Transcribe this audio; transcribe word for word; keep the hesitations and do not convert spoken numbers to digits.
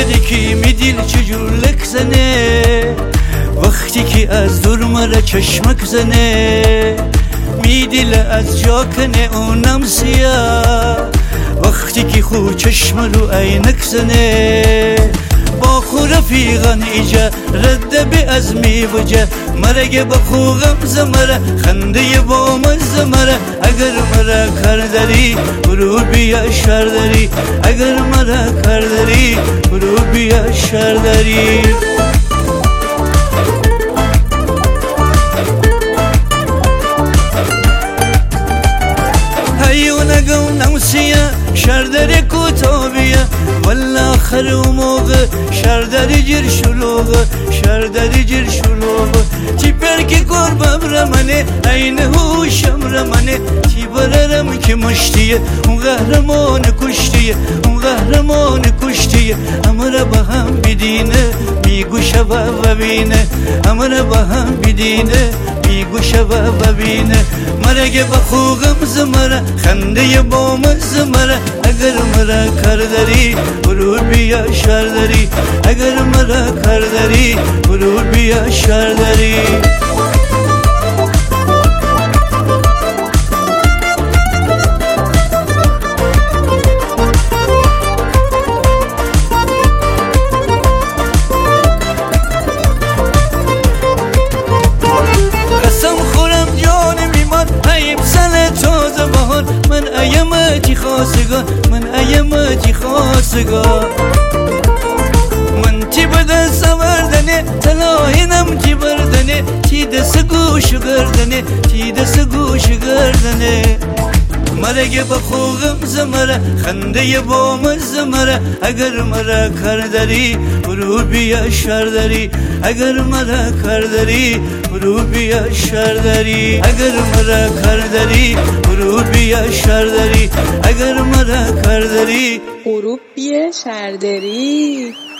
دردی می دل چجور زنه وقتی که از دور مرا چشمک زنه می دل از جا کنه اونم سیاه وقتی که خو چشم رو عینک زنه با خو رفیقان ایجا رد بی از می وجه مرگ با خو غمز مرا خنده با مز مرا اگر مرا کار داری برو بیا شر داری اگر مرا کار داری برو بیا شر داری هیونگو نوسیه شردر کوتابیه والله آخر و موقع شردر جر شلوغه شردر جر شلوغه تی برکی قربم رمانه این هوشم رمانه تی بررم که مشتیه اون قهرمان کشتیه اون قهرمان کشتیه امر با هم بدینه میگو شبه و بینه امر با هم بدینه میگو شبه و بینه مرگ با خوغم زمره خنده با مزمره اگر مرا کار داری برو بیا شر داری اگر مرا کار داری برو بیا شر داری من ایمتی خواستگاه من ایمتی خواستگاه من تی بده سوردنه تلاهینم تی بردنه تی دست گوش گردنه تی دست گوش گردنه مرگ با خوغم زمره خنده با مزمره اگر مرا کار داری برو بیا شر داری اگر مرا کار داری برو بیا شر داری اگر مرا کار داری برو بیا شر داری اگر مرا کار داری برو بیا شر داری